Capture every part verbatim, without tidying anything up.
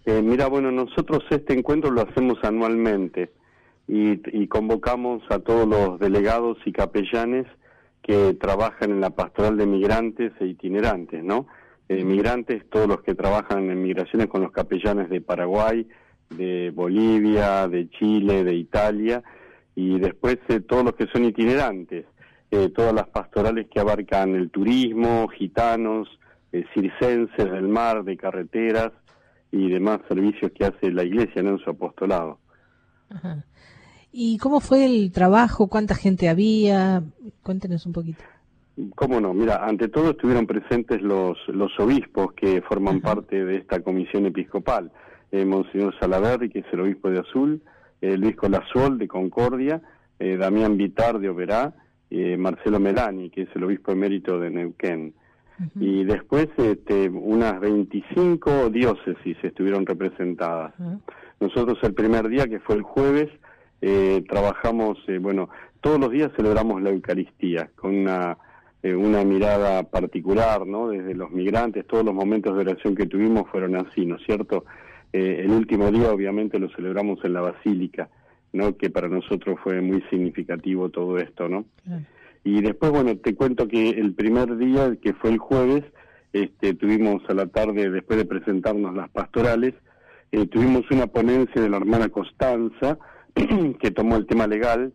Eh, mira, bueno, nosotros este encuentro lo hacemos anualmente y, y convocamos a todos los delegados y capellanes que trabajan en la pastoral de migrantes e itinerantes, ¿no? Eh, migrantes, todos los que trabajan en migraciones con los capellanes de Paraguay, de Bolivia, de Chile, de Italia, y después eh, todos los que son itinerantes, eh, todas las pastorales que abarcan el turismo, gitanos, eh, circenses del mar, de carreteras y demás servicios que hace la Iglesia, ¿no?, en su apostolado. Ajá. ¿Y cómo fue el trabajo? ¿Cuánta gente había? Cuéntenos un poquito. Cómo no, mira, ante todo estuvieron presentes los, los obispos que forman Ajá. parte de esta comisión episcopal. Eh, Monseñor Salaverry, que es el obispo de Azul, eh, Luis Colasol de Concordia, eh, Damián Vitar de Oberá, eh, Marcelo Melani, que es el obispo emérito de Neuquén. Uh-huh. Y después este, unas veinticinco diócesis estuvieron representadas. Uh-huh. Nosotros el primer día, que fue el jueves, eh, trabajamos, eh, bueno, todos los días celebramos la Eucaristía con una, eh, una mirada particular, ¿no? Desde los migrantes, todos los momentos de oración que tuvimos fueron así, ¿no es cierto? Eh, el último día obviamente lo celebramos en la Basílica, ¿no?, que para nosotros fue muy significativo todo esto, ¿no? Uh-huh. Y después, bueno, te cuento que el primer día, que fue el jueves, este, tuvimos a la tarde, después de presentarnos las pastorales, eh, tuvimos una ponencia de la hermana Constanza, que tomó el tema legal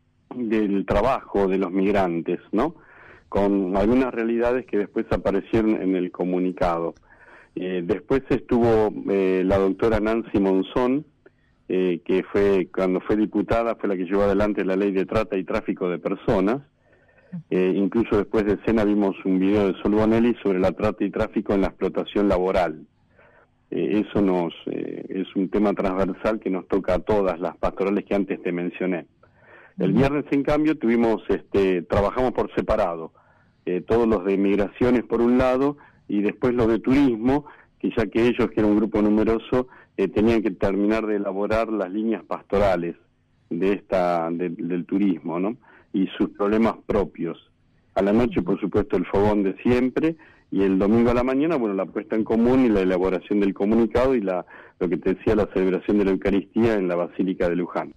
del trabajo de los migrantes, ¿no?, con algunas realidades que después aparecieron en el comunicado. Eh, después estuvo eh, la doctora Nancy Monzón, eh, que fue, cuando fue diputada, fue la que llevó adelante la ley de trata y tráfico de personas. Eh, incluso después de escena vimos un video de Sol Bonelli sobre la trata y tráfico en la explotación laboral. Eh, eso nos eh, es un tema transversal que nos toca a todas las pastorales que antes te mencioné. El viernes, en cambio, tuvimos, este, trabajamos por separado, eh, todos los de migraciones por un lado y después los de turismo, que ya que ellos, que era un grupo numeroso, eh, tenían que terminar de elaborar las líneas pastorales de esta de, del turismo, ¿no?, y sus problemas propios. A la noche, por supuesto, el fogón de siempre, y el domingo a la mañana, bueno, la puesta en común y la elaboración del comunicado y la lo que te decía, la celebración de la Eucaristía en la Basílica de Luján.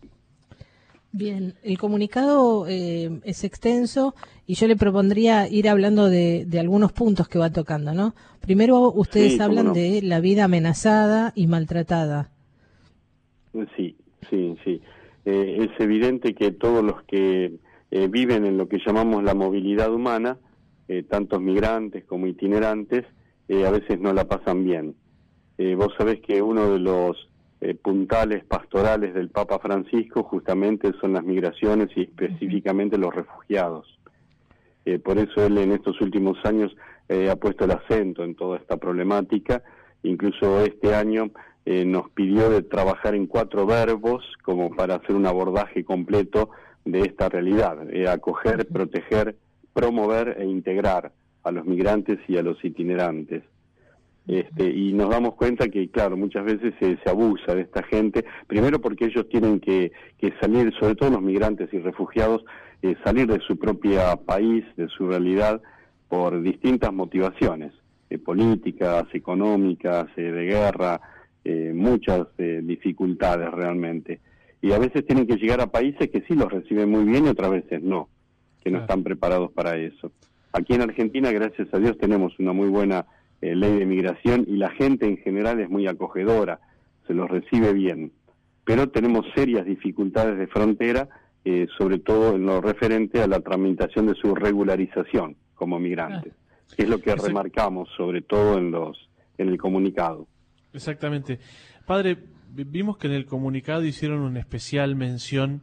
Bien, el comunicado eh, es extenso y yo le propondría ir hablando de, de algunos puntos que va tocando, ¿no? Primero, ustedes sí, hablan no. de la vida amenazada y maltratada. Sí, sí, sí. Eh, es evidente que todos los que eh, viven en lo que llamamos la movilidad humana, eh, tantos migrantes como itinerantes, eh, a veces no la pasan bien. Eh, vos sabés que uno de los eh, puntales pastorales del Papa Francisco justamente son las migraciones y específicamente los refugiados. Eh, por eso él en estos últimos años eh, ha puesto el acento en toda esta problemática. Incluso este año eh, nos pidió de trabajar en cuatro verbos como para hacer un abordaje completo de esta realidad: eh, acoger, proteger, promover e integrar a los migrantes y a los itinerantes. Este, y nos damos cuenta que, claro, muchas veces se, se abusa de esta gente, primero porque ellos tienen que, que salir, sobre todo los migrantes y refugiados, eh, salir de su propio país, de su realidad, por distintas motivaciones, eh, políticas, económicas, eh, de guerra, eh, muchas eh, dificultades realmente. Y a veces tienen que llegar a países que sí los reciben muy bien y otras veces no, que no están preparados para eso. Aquí en Argentina, gracias a Dios, tenemos una muy buena eh, ley de migración y la gente en general es muy acogedora, se los recibe bien. Pero tenemos serias dificultades de frontera, eh, sobre todo en lo referente a la tramitación de su regularización como migrantes, que es lo que Exact- remarcamos sobre todo en los en el comunicado. Exactamente. Padre, vimos que en el comunicado hicieron una especial mención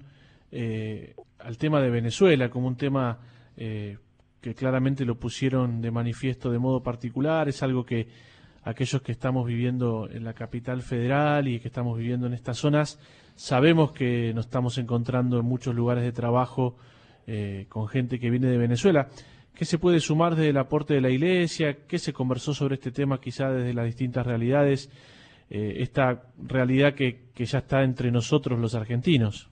eh, al tema de Venezuela como un tema eh, que claramente lo pusieron de manifiesto de modo particular. Es algo que aquellos que estamos viviendo en la capital federal y que estamos viviendo en estas zonas, sabemos que nos estamos encontrando en muchos lugares de trabajo eh, con gente que viene de Venezuela. ¿Qué se puede sumar desde el aporte de la Iglesia? ¿Qué se conversó sobre este tema quizá desde las distintas realidades? Eh, esta realidad que, que ya está entre nosotros los argentinos.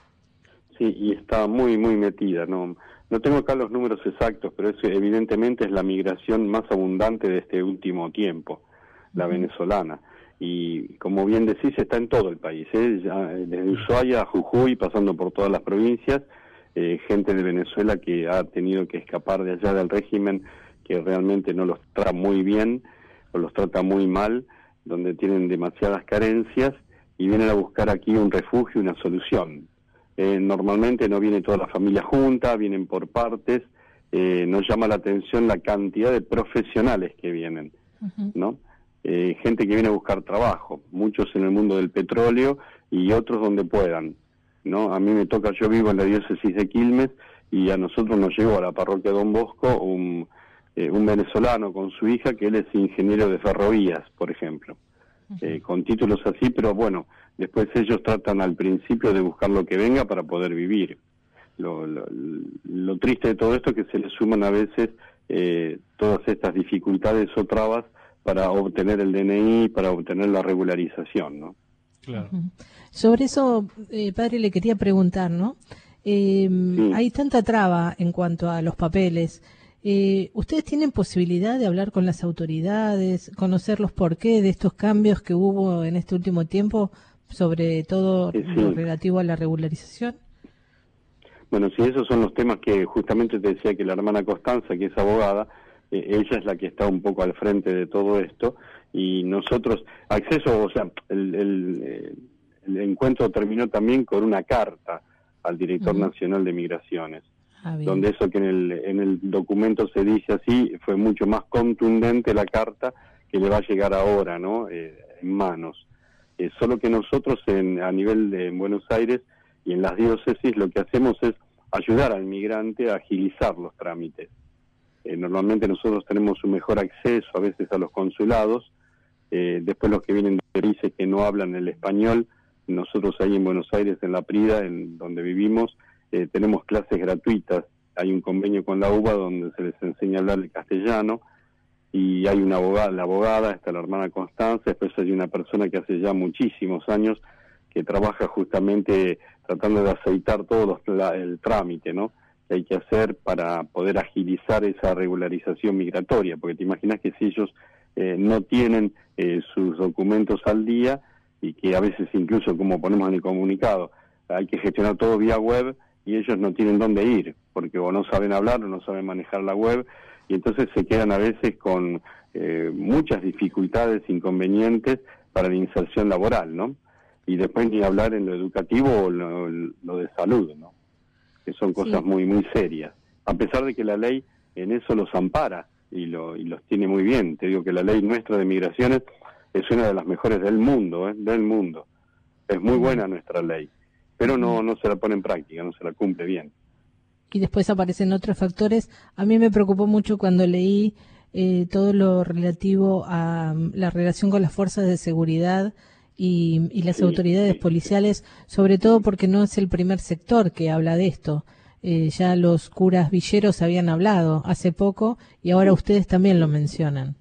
Sí, y está muy, muy metida, ¿no? No tengo acá los números exactos, pero eso evidentemente es la migración más abundante de este último tiempo, la uh-huh. venezolana. y como bien decís, está en todo el país, ¿eh? Ya, desde Ushuaia a Jujuy, pasando por todas las provincias, eh, gente de Venezuela que ha tenido que escapar de allá del régimen, que realmente no los trata muy bien, o los trata muy mal, donde tienen demasiadas carencias, y vienen a buscar aquí un refugio, una solución. Eh, normalmente no viene toda la familia junta, vienen por partes. Eh, nos llama la atención la cantidad de profesionales que vienen, uh-huh. ¿no? Eh, gente que viene a buscar trabajo, muchos en el mundo del petróleo y otros donde puedan, ¿no? A mí me toca, yo vivo en la diócesis de Quilmes, y a nosotros nos llegó a la parroquia Don Bosco un, eh, un venezolano con su hija, que él es ingeniero de ferrovías, por ejemplo, uh-huh. eh, con títulos así, pero bueno, después ellos tratan al principio de buscar lo que venga para poder vivir. Lo, lo, lo triste de todo esto es que se le suman a veces eh, todas estas dificultades o trabas para obtener el D N I, para obtener la regularización, ¿no? Claro. Sobre eso, eh, padre, le quería preguntar, ¿no? Eh, sí. Hay tanta traba en cuanto a los papeles. Eh, ¿Ustedes tienen posibilidad de hablar con las autoridades, conocer los porqués de estos cambios que hubo en este último tiempo, sobre todo sí, sí. lo relativo a la regularización? Bueno, sí, esos son los temas que justamente te decía que la hermana Constanza, que es abogada, eh, ella es la que está un poco al frente de todo esto, y nosotros, acceso, o sea, el, el, el encuentro terminó también con una carta al director uh-huh. nacional de Migraciones, ah, donde eso que en el, en el documento se dice así, fue mucho más contundente la carta que le va a llegar ahora, ¿no?, eh, en manos. Eh, solo que nosotros en, a nivel de en Buenos Aires y en las diócesis lo que hacemos es ayudar al migrante a agilizar los trámites. Eh, normalmente nosotros tenemos un mejor acceso a veces a los consulados, eh, después los que vienen de países que no hablan el español, nosotros ahí en Buenos Aires, en La Prida, en donde vivimos, eh, tenemos clases gratuitas, hay un convenio con la U B A donde se les enseña a hablar el castellano, y hay una abogada, la abogada, está la hermana Constanza, después hay una persona que hace ya muchísimos años que trabaja justamente tratando de aceitar todo los, la, el trámite, ¿no?, que hay que hacer para poder agilizar esa regularización migratoria, porque te imaginas que si ellos eh, no tienen eh, sus documentos al día, y que a veces incluso, como ponemos en el comunicado, hay que gestionar todo vía web, y ellos no tienen dónde ir, porque o no saben hablar o no saben manejar la web, y entonces se quedan a veces con eh, muchas dificultades, inconvenientes para la inserción laboral, ¿no? Y después ni hablar en lo educativo o lo, lo de salud, ¿no?, que son cosas sí. muy muy serias, a pesar de que la ley en eso los ampara y, lo, y los tiene muy bien. Te digo que la ley nuestra de migraciones es una de las mejores del mundo, ¿eh? del mundo. Es muy buena nuestra ley, pero no, no se la pone en práctica, no se la cumple bien. Y después aparecen otros factores. A mí me preocupó mucho cuando leí eh, todo lo relativo a um, la relación con las fuerzas de seguridad y, y las sí, autoridades sí, policiales, sobre todo porque no es el primer sector que habla de esto. Eh, ya los curas villeros habían hablado hace poco y ahora ustedes también lo mencionan.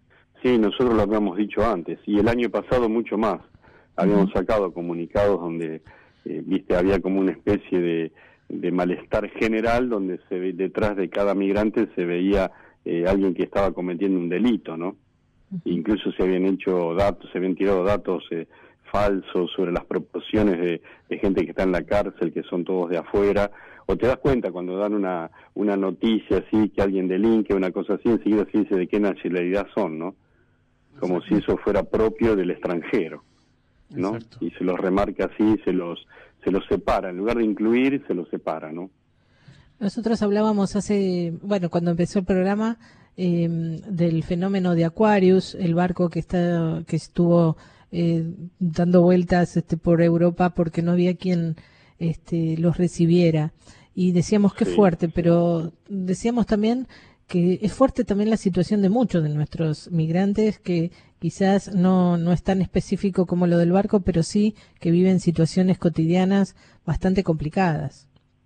Sí, nosotros lo habíamos dicho antes, y el año pasado mucho más. Habíamos uh-huh. sacado comunicados donde, eh, viste, había como una especie de, de malestar general, donde se ve, detrás de cada migrante se veía eh, alguien que estaba cometiendo un delito, ¿no? Incluso se habían hecho datos, se habían tirado datos eh, falsos sobre las proporciones de, de gente que está en la cárcel, que son todos de afuera, o te das cuenta cuando dan una una noticia así, que alguien delinque, una cosa así, enseguida se dice de qué nacionalidad son, ¿no? Como Exacto. si eso fuera propio del extranjero, ¿no? Exacto. Y se los remarca así, se los se los separa, en lugar de incluir, se los separa, ¿no? Nosotros hablábamos hace, bueno, cuando empezó el programa, Eh, del fenómeno de Aquarius, el barco que está que estuvo eh, dando vueltas este, por Europa porque no había quien este, los recibiera, y decíamos que sí, fuerte, pero decíamos también que es fuerte también la situación de muchos de nuestros migrantes, que quizás no no es tan específico como lo del barco, pero sí que viven situaciones cotidianas bastante complicadas.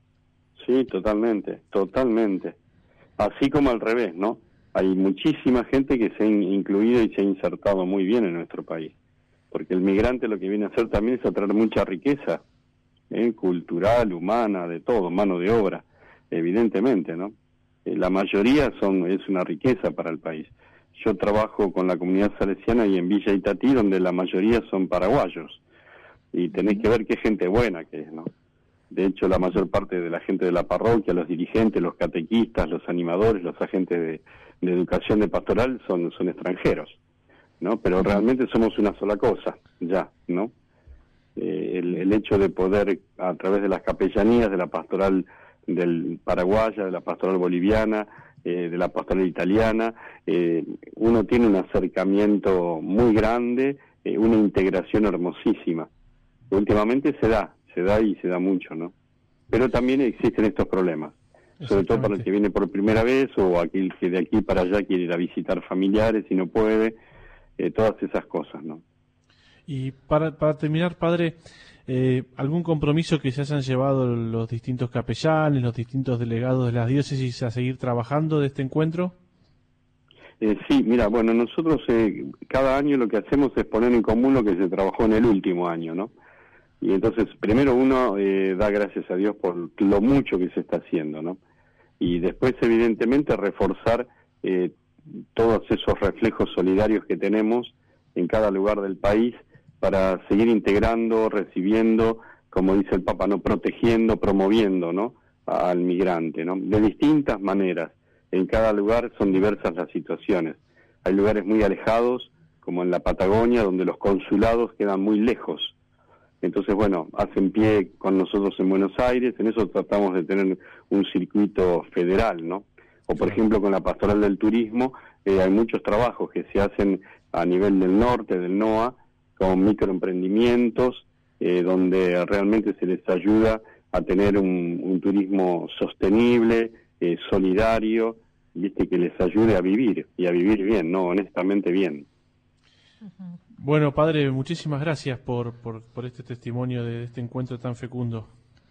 Sí, totalmente, totalmente. Así como al revés, ¿no? Hay muchísima gente que se ha incluido y se ha insertado muy bien en nuestro país, porque el migrante lo que viene a hacer también es a traer mucha riqueza, ¿eh? cultural, humana, de todo, mano de obra, evidentemente, ¿no? Eh, la mayoría son es una riqueza para el país. Yo trabajo con la comunidad salesiana y en Villa Itatí, donde la mayoría son paraguayos. Y tenés que ver qué gente buena que es, ¿no? De hecho, la mayor parte de la gente de la parroquia, los dirigentes, los catequistas, los animadores, los agentes de, de educación de pastoral son, son extranjeros, ¿no? Pero realmente somos una sola cosa, ya, ¿no? Eh, el, el hecho de poder, a través de las capellanías, de la pastoral del paraguaya, de la pastoral boliviana, eh, de la pastoral italiana, eh, uno tiene un acercamiento muy grande, eh, una integración hermosísima. Últimamente se da, se da y se da mucho, ¿no? Pero también existen estos problemas, sobre todo para el que viene por primera vez o aquel que de aquí para allá quiere ir a visitar familiares y no puede, eh, todas esas cosas, ¿no? Y para, para terminar, padre, eh, ¿algún compromiso que se hayan llevado los distintos capellanes, los distintos delegados de las diócesis a seguir trabajando de este encuentro? Eh, sí, mira, bueno, nosotros eh, cada año lo que hacemos es poner en común lo que se trabajó en el último año, ¿no? Y entonces, primero uno eh, da gracias a Dios por lo mucho que se está haciendo, ¿no? Y después, evidentemente, reforzar eh, todos esos reflejos solidarios que tenemos en cada lugar del país para seguir integrando, recibiendo, como dice el Papa, no protegiendo, promoviendo, ¿no? Al migrante, ¿no? De distintas maneras. En cada lugar son diversas las situaciones. Hay lugares muy alejados, como en la Patagonia, donde los consulados quedan muy lejos. Entonces, bueno, hacen pie con nosotros en Buenos Aires, en eso tratamos de tener un circuito federal, ¿no? O, por ejemplo, con la Pastoral del Turismo, eh, hay muchos trabajos que se hacen a nivel del norte, del NOA, con microemprendimientos, eh, donde realmente se les ayuda a tener un, un turismo sostenible, eh, solidario, viste, que les ayude a vivir, y a vivir bien, ¿no? Honestamente bien. Uh-huh. Bueno, padre, muchísimas gracias por, por, por este testimonio de este encuentro tan fecundo.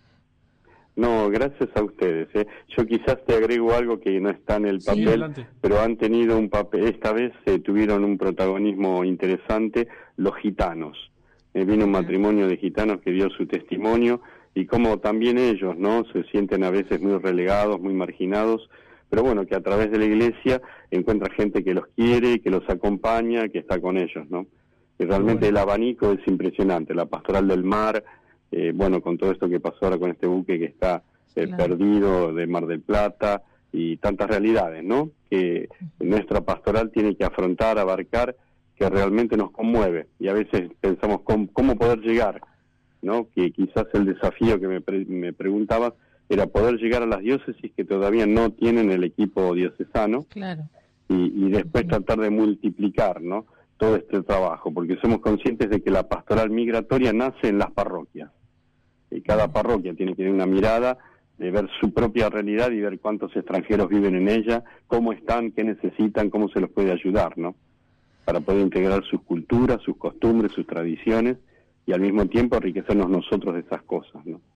No, gracias a ustedes. ¿eh? Yo quizás te agrego algo que no está en el papel, sí, pero han tenido un papel, esta vez eh, tuvieron un protagonismo interesante, los gitanos. Eh, vino un matrimonio de gitanos que dio su testimonio, y como también ellos, ¿no? Se sienten a veces muy relegados, muy marginados, pero bueno, que a través de la iglesia encuentra gente que los quiere, que los acompaña, que está con ellos, ¿no? Y realmente bueno, el abanico es impresionante, la Pastoral del Mar, eh, bueno, con todo esto que pasó ahora con este buque que está eh, claro. perdido de Mar del Plata, y tantas realidades, ¿no? Que nuestra pastoral tiene que afrontar, abarcar, que realmente nos conmueve, y a veces pensamos cómo, cómo poder llegar, ¿no? Que quizás el desafío que me, pre me preguntabas era poder llegar a las diócesis que todavía no tienen el equipo diocesano, claro. y, y después tratar de multiplicar, ¿no? Todo este trabajo, porque somos conscientes de que la pastoral migratoria nace en las parroquias, y cada parroquia tiene que tener una mirada de ver su propia realidad y ver cuántos extranjeros viven en ella, cómo están, qué necesitan, cómo se los puede ayudar, ¿no? Para poder integrar sus culturas, sus costumbres, sus tradiciones, y al mismo tiempo enriquecernos nosotros de esas cosas, ¿no?